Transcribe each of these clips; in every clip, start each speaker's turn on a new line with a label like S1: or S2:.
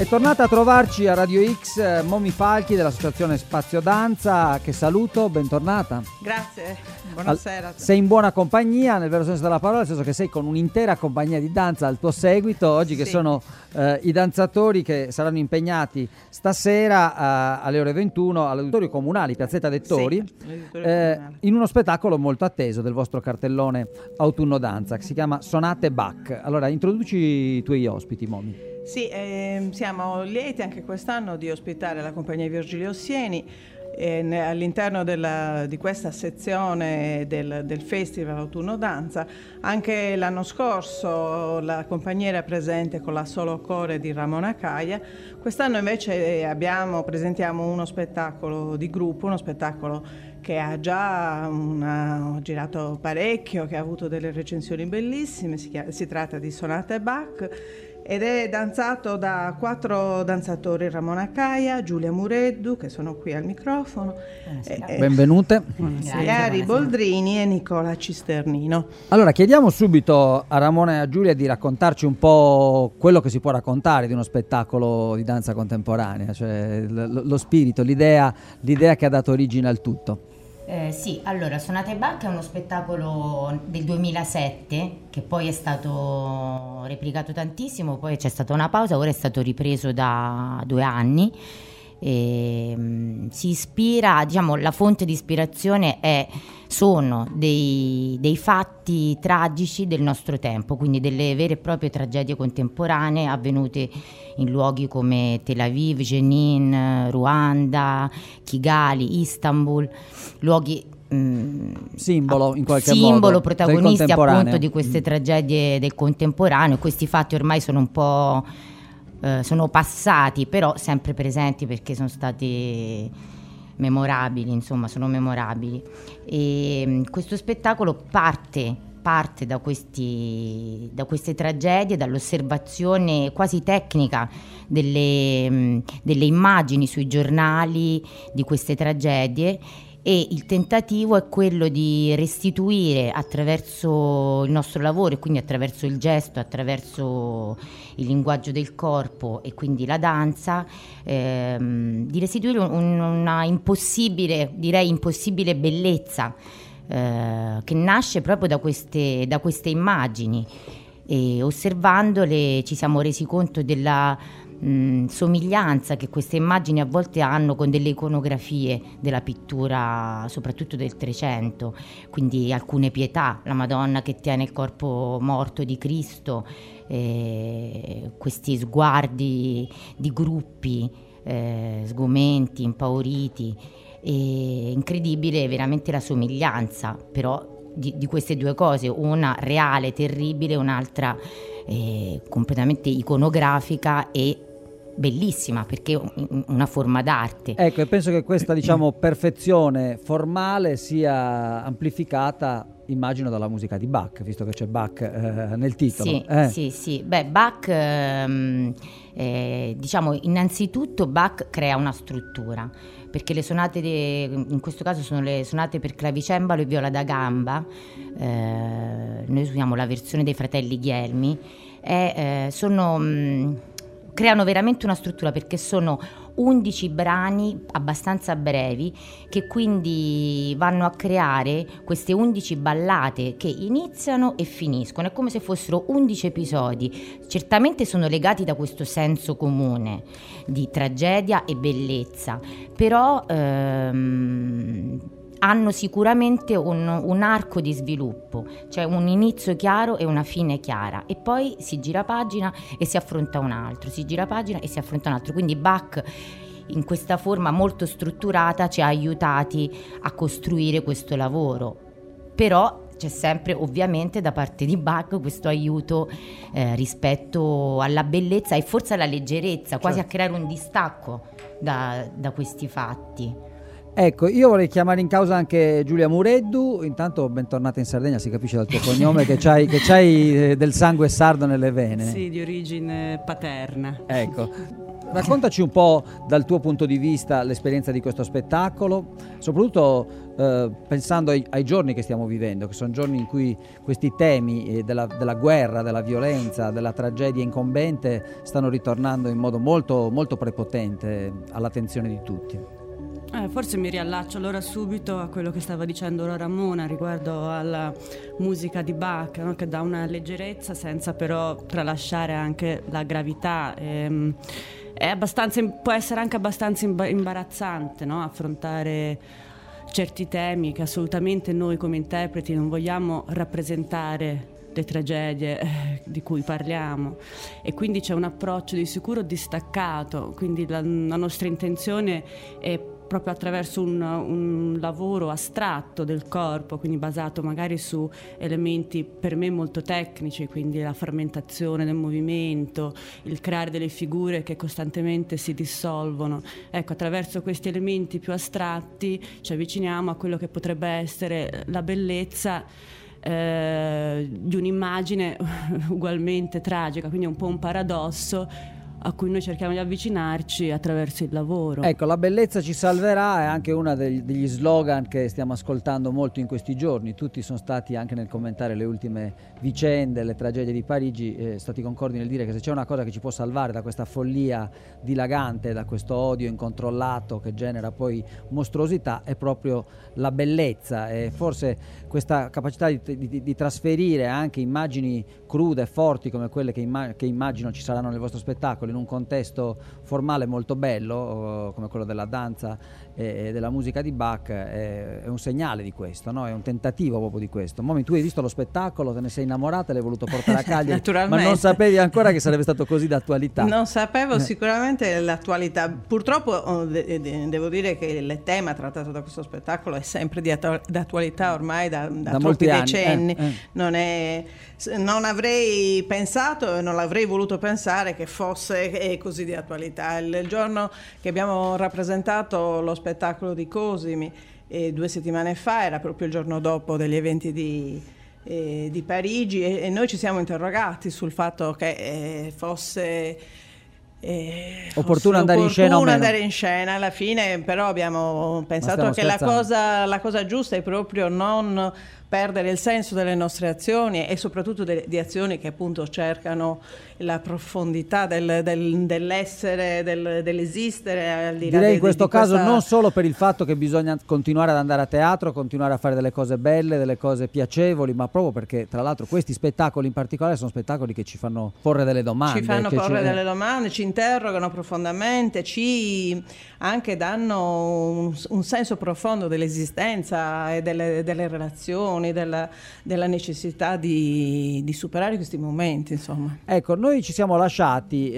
S1: È tornata a trovarci a Radio X Momi Falchi dell'associazione Spazio Danza, che saluto, bentornata.
S2: Grazie, buonasera.
S1: Sei in buona compagnia, nel vero senso della parola, nel senso che sei con un'intera compagnia di danza al tuo seguito oggi, che sono i danzatori che saranno impegnati stasera alle ore 21 all'Auditorio Comunale Piazzetta Dettori, in uno spettacolo molto atteso del vostro cartellone Autunno Danza, che si chiama Sonate Bach. Allora, introduci i tuoi ospiti, Momi.
S2: Sì, siamo lieti anche quest'anno di ospitare la compagnia Virgilio Sieni all'interno di questa sezione del Festival Autunno Danza. Anche l'anno scorso la compagnia era presente con la Solo Core di Ramona Caia. Quest'anno invece presentiamo uno spettacolo di gruppo, uno spettacolo che ha già girato parecchio, che ha avuto delle recensioni bellissime. Si tratta di Sonate Bach ed è danzato da 4 danzatori: Ramona Caia, Giulia Mureddu, che sono qui al microfono,
S1: benvenute,
S2: Ari Boldrini e Nicola Cisternino.
S1: Allora, chiediamo subito a Ramona e a Giulia di raccontarci un po' quello che si può raccontare di uno spettacolo di danza contemporanea, cioè lo spirito, l'idea che ha dato origine al tutto.
S3: Sì, allora Sonate Bach è uno spettacolo del 2007 che poi è stato replicato tantissimo, poi c'è stata una pausa, ora è stato ripreso da 2 anni. Si ispira, diciamo, la fonte di ispirazione sono dei fatti tragici del nostro tempo, quindi delle vere e proprie tragedie contemporanee avvenute in luoghi come Tel Aviv, Jenin, Ruanda, Kigali, Istanbul, luoghi
S1: simbolo in qualche modo,
S3: simbolo protagonisti appunto di queste tragedie del contemporaneo. Questi fatti ormai sono un po' sono passati, però sempre presenti perché sono stati memorabili, insomma, sono memorabili. E questo spettacolo parte da queste tragedie, dall'osservazione quasi tecnica delle immagini sui giornali di queste tragedie, e il tentativo è quello di restituire attraverso il nostro lavoro, e quindi attraverso il gesto, attraverso il linguaggio del corpo e quindi la danza, di restituire una impossibile bellezza che nasce proprio da queste immagini, e osservandole ci siamo resi conto della somiglianza che queste immagini a volte hanno con delle iconografie della pittura, soprattutto del Trecento, quindi alcune pietà, la Madonna che tiene il corpo morto di Cristo, questi sguardi di gruppi sgomenti, impauriti. Incredibile veramente la somiglianza però di queste due cose, una reale, terribile, un'altra completamente iconografica e bellissima perché è una forma d'arte.
S1: Ecco, e penso che questa, diciamo, perfezione formale sia amplificata, immagino, dalla musica di Bach, visto che c'è Bach nel titolo.
S3: Sì. Beh, Bach, diciamo, innanzitutto Bach crea una struttura, perché le sonate, in questo caso sono le sonate per clavicembalo e viola da gamba, noi usiamo la versione dei fratelli Ghielmi, creano veramente una struttura, perché sono 11 brani abbastanza brevi che quindi vanno a creare queste 11 ballate che iniziano e finiscono. È come se fossero 11 episodi. Certamente sono legati da questo senso comune di tragedia e bellezza, però hanno sicuramente un arco di sviluppo, cioè un inizio chiaro e una fine chiara, e poi si gira pagina e si affronta un altro, si gira pagina e si affronta un altro. Quindi Bach, in questa forma molto strutturata, ci ha aiutati a costruire questo lavoro, però c'è sempre ovviamente da parte di Bach questo aiuto rispetto alla bellezza e forse alla leggerezza, quasi a creare un distacco da questi fatti.
S1: Ecco, io vorrei chiamare in causa anche Giulia Mureddu. Intanto bentornata in Sardegna, si capisce dal tuo cognome che c'hai del sangue sardo nelle vene.
S4: Sì, di origine paterna.
S1: Ecco, Raccontaci un po' dal tuo punto di vista l'esperienza di questo spettacolo, soprattutto pensando ai giorni che stiamo vivendo, che sono giorni in cui questi temi della guerra, della violenza, della tragedia incombente stanno ritornando in modo molto, molto prepotente all'attenzione di tutti.
S4: Forse mi riallaccio allora subito a quello che stava dicendo ora Ramona riguardo alla musica di Bach, no? Che dà una leggerezza senza però tralasciare anche la gravità. Può essere anche abbastanza imbarazzante, no? Affrontare certi temi che assolutamente noi come interpreti non vogliamo rappresentare le tragedie di cui parliamo, e quindi c'è un approccio di sicuro distaccato, quindi la nostra intenzione è proprio attraverso un lavoro astratto del corpo, quindi basato magari su elementi per me molto tecnici, quindi la frammentazione del movimento, il creare delle figure che costantemente si dissolvono. Ecco, attraverso questi elementi più astratti ci avviciniamo a quello che potrebbe essere la bellezza di un'immagine ugualmente tragica, quindi è un po' un paradosso a cui noi cerchiamo di avvicinarci attraverso il lavoro.
S1: Ecco, la bellezza ci salverà è anche uno degli slogan che stiamo ascoltando molto in questi giorni. Tutti sono stati, anche nel commentare le ultime vicende, le tragedie di Parigi, stati concordi nel dire che se c'è una cosa che ci può salvare da questa follia dilagante, da questo odio incontrollato che genera poi mostruosità, è proprio la bellezza, e forse questa capacità di trasferire anche immagini crude e forti come quelle che immagino ci saranno nel vostro spettacolo in un contesto formale molto bello come quello della danza e della musica di Bach è un segnale di questo, no? È un tentativo proprio di questo. Momi, tu hai visto lo spettacolo, te ne sei innamorata, l'hai voluto portare a Cagliari, ma non sapevi ancora che sarebbe stato così d'attualità.
S2: Non sapevo sicuramente l'attualità. Purtroppo devo dire che il tema trattato da questo spettacolo è sempre d'attualità ormai da troppi decenni. Non avrei pensato e non l'avrei voluto pensare che fosse così di attualità. Il giorno che abbiamo rappresentato lo spettacolo di Cosimi 2 settimane fa era proprio il giorno dopo degli eventi di Parigi, e noi ci siamo interrogati sul fatto che fosse
S1: opportuno andare in scena o meno.
S2: Andare in scena. Alla fine però abbiamo pensato che la cosa giusta è proprio non perdere il senso delle nostre azioni, e soprattutto di azioni che appunto cercano la profondità dell'essere, dell'esistere al di là.
S1: Direi in questo caso non solo per il fatto che bisogna continuare ad andare a teatro, continuare a fare delle cose belle, delle cose piacevoli, ma proprio perché tra l'altro questi spettacoli in particolare sono spettacoli che ci fanno porre delle domande.
S2: Ci fanno porre delle domande, ci interrogano profondamente, ci anche danno un senso profondo dell'esistenza e delle relazioni, della necessità di superare questi momenti, insomma.
S1: Ecco, noi ci siamo lasciati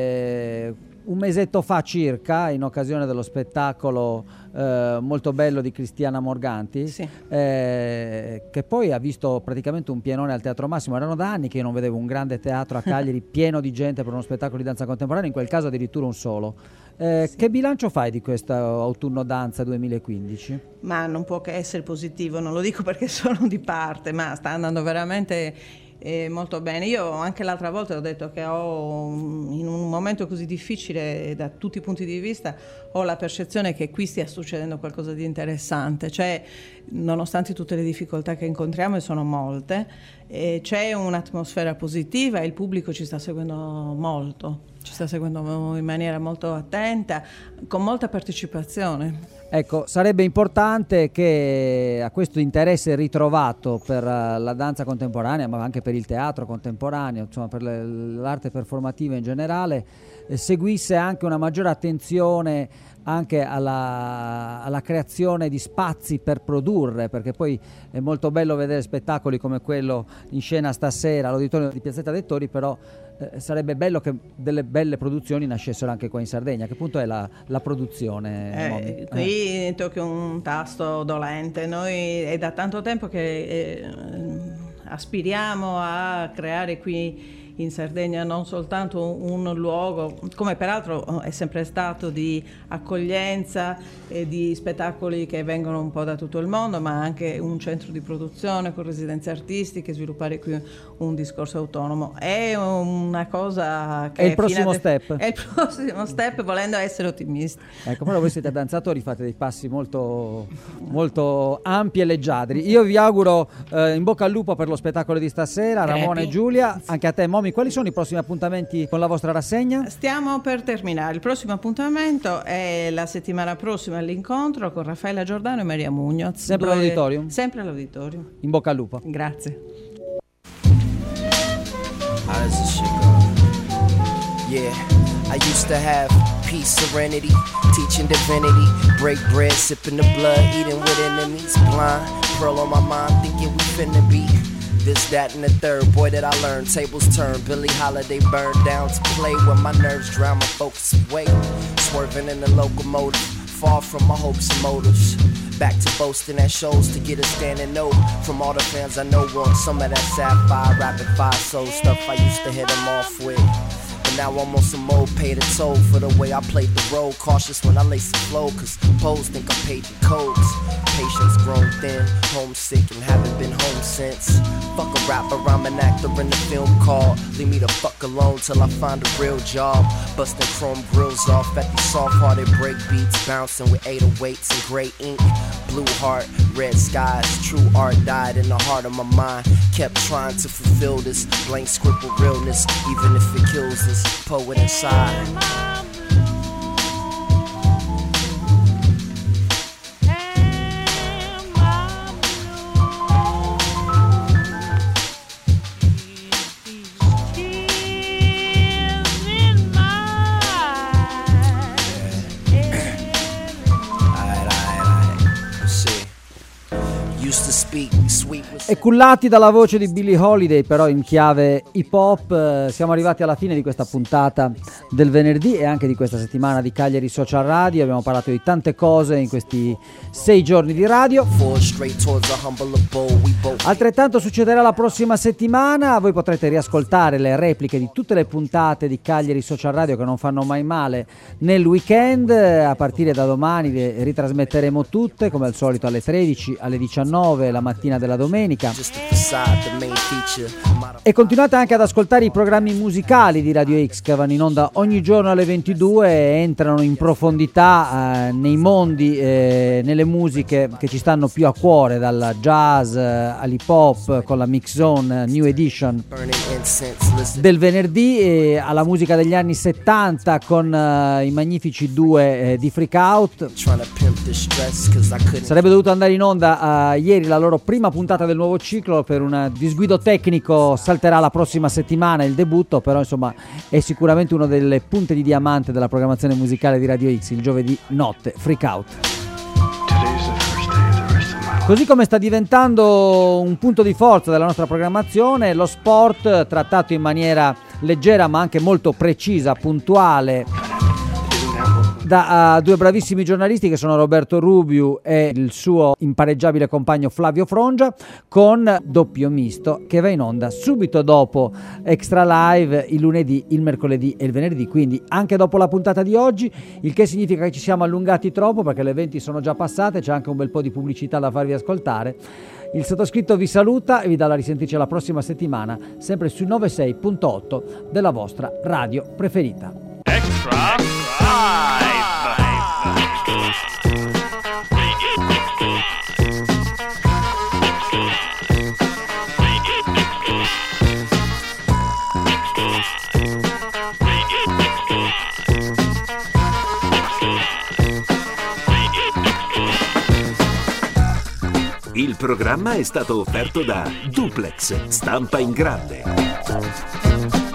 S1: un mesetto fa circa, in occasione dello spettacolo molto bello di Cristiana Morganti,
S2: sì.
S1: Che poi ha visto praticamente un pienone al Teatro Massimo. Erano da anni che io non vedevo un grande teatro a Cagliari pieno di gente per uno spettacolo di danza contemporanea, in quel caso addirittura un solo. Sì. Che bilancio fai di questo autunno danza 2015?
S2: Ma non può che essere positivo, non lo dico perché sono di parte, ma sta andando veramente molto bene. Io anche l'altra volta ho detto che in un momento così difficile da tutti i punti di vista ho la percezione che qui stia succedendo qualcosa di interessante, cioè nonostante tutte le difficoltà che incontriamo, e sono molte, c'è un'atmosfera positiva e il pubblico ci sta seguendo molto, ci sta seguendo in maniera molto attenta, con molta partecipazione.
S1: Ecco, sarebbe importante che a questo interesse ritrovato per la danza contemporanea, ma anche per il teatro contemporaneo, insomma per l'arte performativa in generale, seguisse anche una maggiore attenzione anche alla creazione di spazi per produrre, perché poi è molto bello vedere spettacoli come quello in scena stasera all'Auditorio di Piazzetta Dettori, però sarebbe bello che delle belle produzioni nascessero anche qua in Sardegna. Che punto è la produzione?
S2: Qui tocchi un tasto dolente. Noi è da tanto tempo che aspiriamo a creare qui in Sardegna non soltanto un luogo, come peraltro è sempre stato, di accoglienza e di spettacoli che vengono un po' da tutto il mondo, ma anche un centro di produzione con residenze artistiche, sviluppare qui un discorso autonomo. È una cosa che
S1: è il prossimo step.
S2: È il prossimo step, volendo essere ottimisti.
S1: Ecco, però voi siete danzatori, fate dei passi molto, molto ampi e leggiadri. Io vi auguro in bocca al lupo per lo spettacolo di stasera, Ramona e Giulia. Anche a te, Momi, quali sono i prossimi appuntamenti con la vostra rassegna?
S2: Stiamo per terminare. Il prossimo appuntamento è la settimana prossima all'incontro con Raffaella Giordano e Maria Mugnoz.
S1: Sempre all'auditorium?
S2: Sempre all'auditorium.
S1: In bocca al lupo.
S2: Grazie.
S5: How does this shit go? Yeah, I used to have peace, serenity, teaching divinity, break bread, sipping the blood, eating with enemies, blind, pearl on my mind, thinking we finna be this, that, and the third. Boy, that I learned, tables turn, Billie Holiday burned down to play where my nerves drown my focus away, swerving in the locomotive, far from my hopes and motives. Back to boasting at shows to get a standing note from all the fans I know want some of that sapphire, rapid fire soul stuff I used to hit them off with. But now I'm on some more pay the toll for the way I played the role. Cautious when I lace the flow, cause pose think I paid the codes. Patience grown thin, homesick and haven't been home since. Fuck a rapper, I'm an actor in the film called Leave Me the Fuck Alone Till I Find a Real Job. Busting chrome grills off at these soft-hearted break beats, bouncing with 808s and gray ink. Blue heart, red skies, true art died in the heart of my mind. Kept trying to fulfill this blank scribble realness, even if it kills this poet inside.
S1: E cullati dalla voce di Billie Holiday, però in chiave hip hop, siamo arrivati alla fine di questa puntata del venerdì e anche di questa settimana di Cagliari Social Radio. Abbiamo parlato di tante cose in questi 6 giorni di radio. Altrettanto succederà la prossima settimana. Voi potrete riascoltare le repliche di tutte le puntate di Cagliari Social Radio che non fanno mai male nel weekend. A partire da domani le ritrasmetteremo tutte, come al solito alle 13, alle 19, la mattina della domenica. E continuate anche ad ascoltare i programmi musicali di Radio X che vanno in onda ogni giorno alle 22 e entrano in profondità nei mondi, nelle musiche che ci stanno più a cuore, dal jazz all'hip hop con la Mix Zone New Edition del venerdì, e alla musica degli anni 70 con i magnifici due di Freak Out. Sarebbe dovuto andare in onda ieri la loro prima puntata del nuovo ciclo, per un disguido tecnico salterà la prossima settimana il debutto, però insomma è sicuramente una delle punte di diamante della programmazione musicale di Radio X, il giovedì notte Freak Out. Così come sta diventando un punto di forza della nostra programmazione lo sport, trattato in maniera leggera ma anche molto precisa, puntuale, da due bravissimi giornalisti che sono Roberto Rubiu e il suo impareggiabile compagno Flavio Frongia, con Doppio Misto, che va in onda subito dopo Extra Live il lunedì, il mercoledì e il venerdì, quindi anche dopo la puntata di oggi, il che significa che ci siamo allungati troppo perché le 20 sono già passate, c'è anche un bel po' di pubblicità da farvi ascoltare. Il sottoscritto vi saluta e vi dà la risentirci la prossima settimana, sempre sui 96.8 della vostra radio preferita. Extra Live.
S6: Il programma è stato offerto da Duplex, stampa in grande.